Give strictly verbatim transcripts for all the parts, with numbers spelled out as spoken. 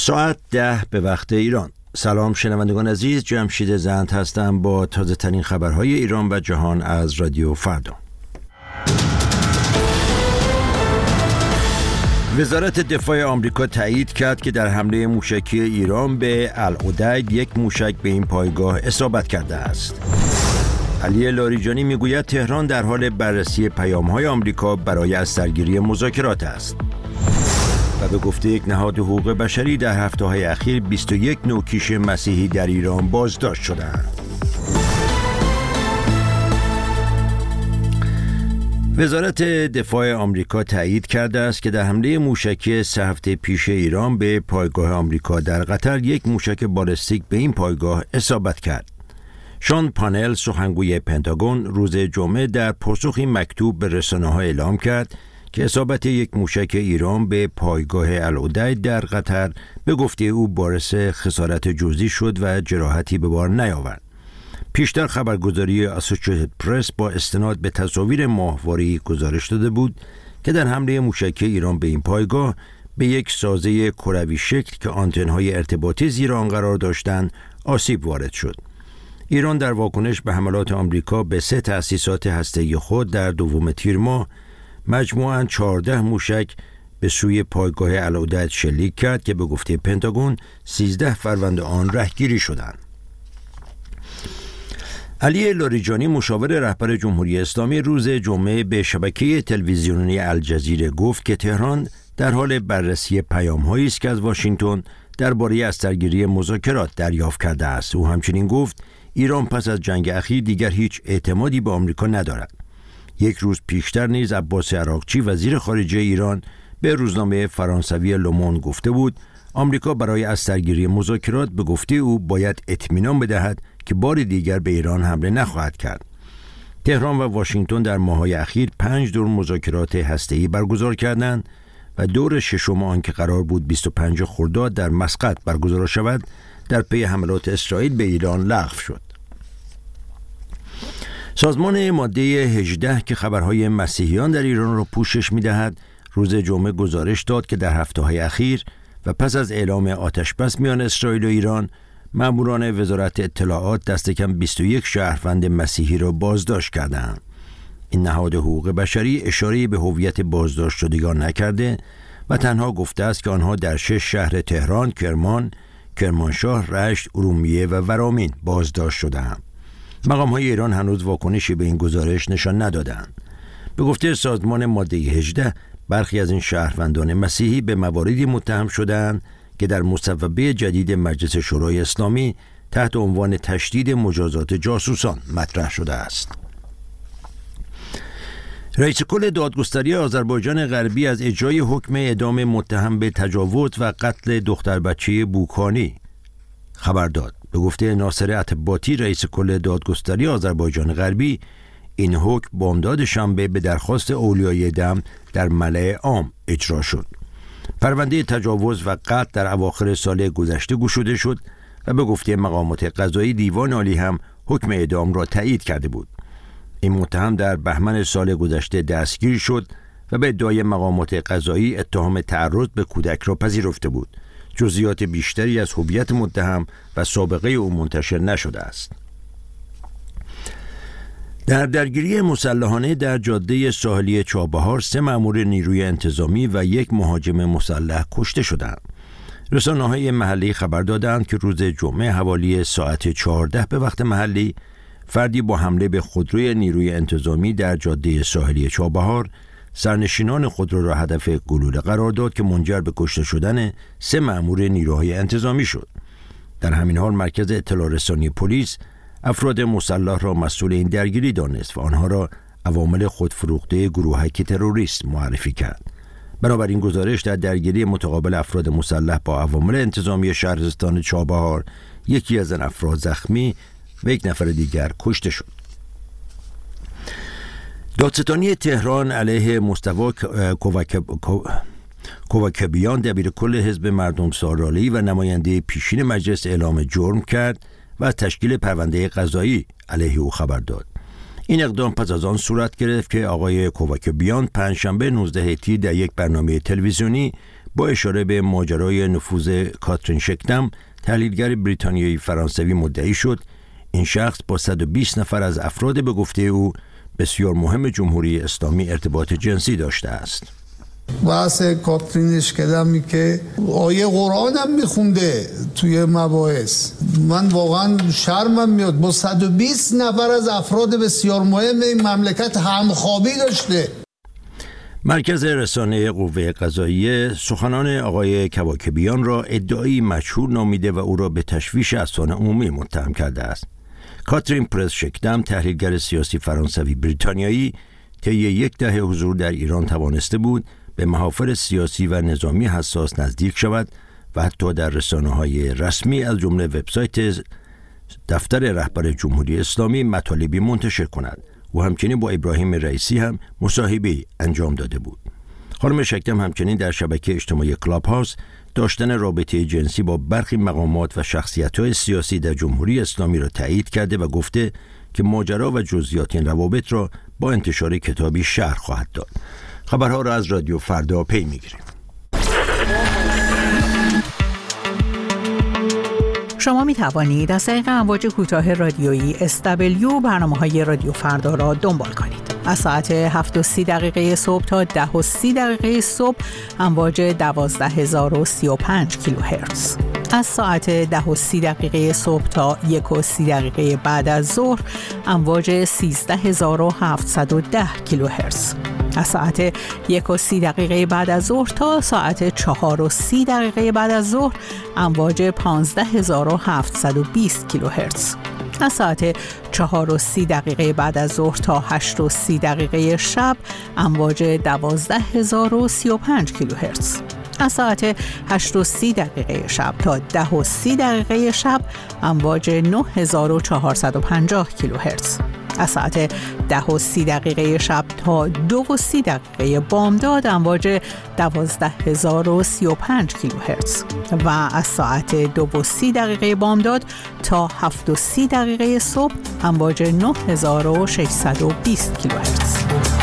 ساعت ده به وقت ایران. سلام شنوندگان عزیز، جمشید زند هستم با تازه ترین خبرهای ایران و جهان از رادیو فردا. وزارت دفاع آمریکا تایید کرد که در حمله موشکی ایران به العدید یک موشک به این پایگاه اصابت کرده است. علی لاریجانی میگوید تهران در حال بررسی پیام‌های آمریکا برای از سرگیری مذاکرات است. و به گفته یک نهاد حقوق بشری در هفته‌های اخیر بیست و یک نوکیش مسیحی در ایران بازداشت شدند. وزارت دفاع آمریکا تایید کرده است که در حمله موشکی سه هفته پیش ایران به پایگاه آمریکا در قطر یک موشک بالستیک به این پایگاه اصابت کرد. شان پانل، سخنگوی پنتاگون، روز جمعه در پاسخی مکتوب به رسانه‌ها اعلام کرد که اصابت یک موشک ایران به پایگاه العدید در قطر به گفته او باعث خسارت جزئی شد و جراحتی به بار نیاورد. پیشتر خبرگزاری اسوسییتد پرس با استناد به تصاویر ماهواره‌ای گزارش داده بود که در حمله موشک ایران به این پایگاه به یک سازه کروی شکل که آنتن‌های ارتباطی زیر آن قرار داشتند آسیب وارد شد. ایران در واکنش به حملات آمریکا به سه تأسیسات هسته‌ای خود در دوم تیر ماه مجموعاً چهارده موشک به سوی پایگاه العدید شلیک کرد که به گفته پنتاگون سیزده فروند آن رهگیری شدند. علی لاریجانی، مشاور رهبر جمهوری اسلامی، روز جمعه به شبکه تلویزیونی الجزیره گفت که تهران در حال بررسی پیام‌هایی است که از واشنگتن درباره از سرگیری مذاکرات دریافت کرده است. او همچنین گفت ایران پس از جنگ اخیر دیگر هیچ اعتمادی به آمریکا ندارد. یک روز پیشتر نیز عباس عراقچی، وزیر خارجه ایران، به روزنامه فرانسوی لوموند گفته بود آمریکا برای از سرگیری مذاکرات به گفته او باید اطمینان بدهد که بار دیگر به ایران حمله نخواهد کرد. تهران و واشنگتن در ماه‌های اخیر پنج دور مذاکرات هسته‌ای برگزار کردند و دور ششم آن که قرار بود بیست و پنجم خرداد در مسقط برگزار شود در پی حملات اسرائیل به ایران لغو شد. سازمان ماده هجده که خبرهای مسیحیان در ایران را پوشش می‌دهد، روز جمعه گزارش داد که در هفته‌های اخیر و پس از اعلام آتش‌بس میان اسرائیل و ایران، ماموران وزارت اطلاعات دست کم بیست و یک شهروند مسیحی را بازداشت کردند. این نهاد حقوق بشری اشاره‌ای به هویت بازداشت شدگان نکرده و تنها گفته است که آنها در شش شهر تهران، کرمان، کرمانشاه، رشت، ارومیه و ورامین بازداشت شدند. مقام‌های ایران هنوز واکنشی به این گزارش نشان ندادند. به گفته سازمان ماده هجده، برخی از این شهروندان مسیحی به مواردی متهم شدند که در مصوبه جدید مجلس شورای اسلامی تحت عنوان تشدید مجازات جاسوسان مطرح شده است. رئیس کل دادگستری آذربایجان غربی از اجرای حکم اعدام متهم به تجاوز و قتل دختر بچه بوکانی خبر داد. به گفته ناصر عتباتی، رئیس کل دادگستری آذربایجان غربی، این حکم بامداد شنبه به درخواست اولیای دم در ملأ عام اجرا شد. پرونده تجاوز و قتل در اواخر سال گذشته گشوده شد و به گفته مقامات قضایی دیوان عالی هم حکم اعدام را تایید کرده بود. این متهم در بهمن سال گذشته دستگیر شد و به ادعای مقامات قضایی اتهام تعرض به کودک را پذیرفته بود. جزئیات بیشتری از هویت متهم و سابقه او منتشر نشده است. در درگیری مسلحانه در جاده ساحلی چابهار، سه مأمور نیروی انتظامی و یک مهاجم مسلح کشته شدند. رسانه‌های محلی خبر دادند که روز جمعه حوالی ساعت چهارده به وقت محلی، فردی با حمله به خودروی نیروی انتظامی در جاده ساحلی چابهار سرنشینان خودرو را هدف گلوله قرار داد که منجر به کشته شدن سه مأمور نیروهای انتظامی شد. در همین حال مرکز اطلاع رسانی پلیس افراد مسلح را مسئول این درگیری دانست و آنها را عوامل خودفروخته گروهک تروریست معرفی کرد. بنابراین گزارش در درگیری متقابل افراد مسلح با عوامل انتظامی شهرستان چابهار، یکی از این افراد زخمی و یک نفر دیگر کشته شد. دادستانی تهران علیه مصطفی کوکبیان، دبیر کل حزب مردم سارالی و نماینده پیشین مجلس، اعلام جرم کرد و از تشکیل پرونده قضایی علیه او خبر داد. این اقدام پس از آن صورت گرفت که آقای کوکبیان پنجشنبه نوزدهم تیر در یک برنامه تلویزیونی با اشاره به ماجرای نفوذ کاترین شکدم، تحلیلگر بریتانیایی فرانسوی مدعی شد این شخص با صد و بیست نفر از افراد به گفته او بسیار مهم جمهوری اسلامی ارتباط جنسی داشته است. بحث کاترین شکدمی که آیه قرآن هم میخونده توی مباحث، من واقعا شرمم میاد. با صد و بیست نفر از افراد بسیار مهم این مملکت همخوابی داشته. مرکز رسانه قوه قضاییه سخنان آقای کواکبیان را ادعایی مشهور نامیده و او را به تشویش اسناد عمومی متهم کرده است. کاترین پرس شکدم، تحلیلگر سیاسی فرانسوی بریتانیایی، طی یک دهه حضور در ایران توانسته بود به محافل سیاسی و نظامی حساس نزدیک شود و حتی در رسانه‌های رسمی از جمله وبسایت دفتر رهبر جمهوری اسلامی مطالبی منتشر کند و همچنین با ابراهیم رئیسی هم مصاحبه‌ای انجام داده بود. خانم شکدم همچنین در شبکه اجتماعی کلاب هاوس داشتن رابطه جنسی با برخی مقامات و شخصیت‌های سیاسی در جمهوری اسلامی را تایید کرده و گفته که ماجرا و جزئیات این روابط را با انتشار کتابی شرح خواهد داد. خبرها را از رادیو فردا پی می‌گیریم. شما می توانید از طریق امواج کوتاه رادیویی اس دبلیو برنامه‌های رادیو فردا را دنبال کنید. از ساعت هفت و سی دقیقه صبح تا ده و سی دقیقه صبح امواج دوازده هزار و سی و پنج کیلوهرتز. از ساعت ده و سی دقیقه صبح تا یک و سی دقیقه بعد از ظهر امواج سیزده هزار و هفتصد و ده کیلوهرتز. از ساعت یک و سی دقیقه بعد از ظهر تا ساعت چهار و سی دقیقه بعد از ظهر امواج پانزده هزار و هفتصد و بیست کیلوهرتز. از ساعت چهار و سی دقیقه بعد از ظهر تا هشت و سی دقیقه شب امواج دوازده هزار و سی و پنج کیلوهرتز. از ساعت هشت و سی دقیقه شب تا ده و سی دقیقه شب امواج نه هزار و چهارصد و پنجاه کیلوهرتز. از ساعت ده و سی دقیقه شب تا دو و سی دقیقه بامداد امواج دوازده هزار و سی و پنج کیلوهرتز و از ساعت دو و سی دقیقه بامداد تا هفت و سی دقیقه صبح امواج نه هزار و ششصد و بیست کیلوهرتز.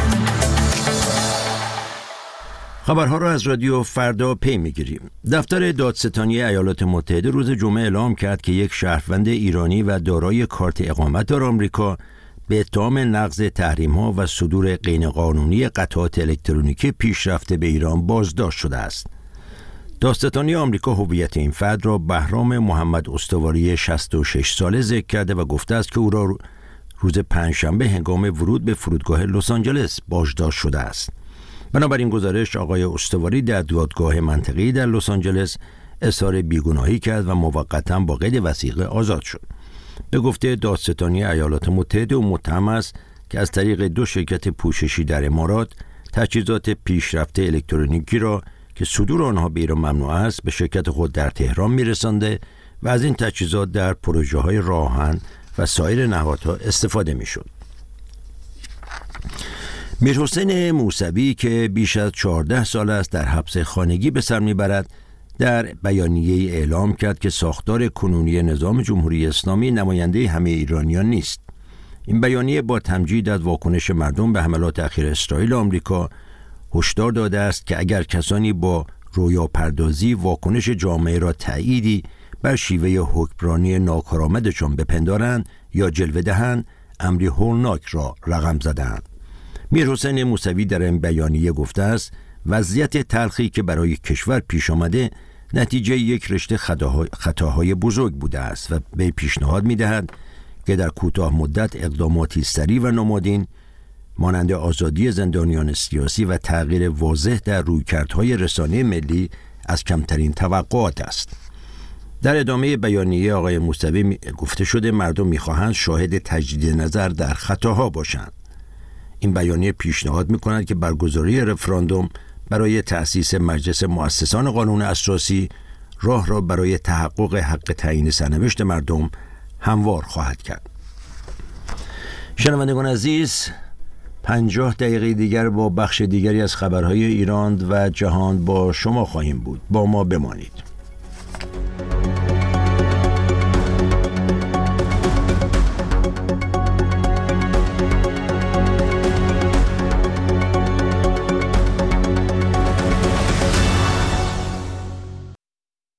خبرها را از رادیو فردا پی می‌گیریم. دفتر دادستانی ایالات متحده روز جمعه اعلام کرد که یک شهروند ایرانی و دارای کارت اقامت در آمریکا به اتهام نقض تحریم‌ها و صدور غیرقانونی قطعات الکترونیکی پیشرفته به ایران بازداشت شده است. دادستانی آمریکا هویت این فرد را بهرام محمد استواری شصت و شش ساله ذکر کرده و گفته است که او را روز پنجشنبه هنگام ورود به فرودگاه لس آنجلس بازداشت شده است. بنابراین گزارش آقای استواری در دادگاه منطقه‌ای در لس آنجلس اظهار بیگناهی کرد و موقتا با قید وثیقه آزاد شد. به گفته دادستانی ایالات متحده او متهم است که از طریق دو شرکت پوششی در امارات تجهیزات پیشرفته الکترونیکی را که صدور آنها به ایران ممنوع است به شرکت خود در تهران می‌رسانده و از این تجهیزات در پروژه‌های راه‌آهن و سایر نهادها استفاده می‌شد. میرحسین موسوی که بیش از چهارده سال است در حبس خانگی به سر میبرد در بیانیه اعلام کرد که ساختار کنونی نظام جمهوری اسلامی نماینده همه ایرانیان نیست. این بیانیه با تمجید از واکنش مردم به حملات اخیر اسرائیل و آمریکا هشدار داده است که اگر کسانی با رویاپردازی واکنش جامعه را تأییدی بر شیوه حکمرانی ناکارآمدشان بپندارند یا جلوه دهند، امری هولناک را رقم زدند. میرحسین موسوی در این بیانیه گفته است وضعیت تلخی که برای کشور پیش آمده نتیجه یک رشته خطاهای بزرگ بوده است و به پیشنهاد می‌دهد که در کوتاه مدت اقداماتی سریع و نمادین مانند آزادی زندانیان سیاسی و تغییر واضح در رویکردهای رسانه ملی از کمترین توقعات است. در ادامه بیانیه آقای موسوی گفته شده مردم می‌خواهند شاهد تجدید نظر در خطاها باشند. این بیانیه پیشنهاد می‌کند که برگزاری رفراندوم برای تأسیس مجلس مؤسسان قانون اساسی راه را برای تحقق حق تعیین سرنوشت مردم هموار خواهد کرد. شنوندگان عزیز، پنجاه دقیقه دیگر با بخش دیگری از خبرهای ایران و جهان با شما خواهیم بود. با ما بمانید.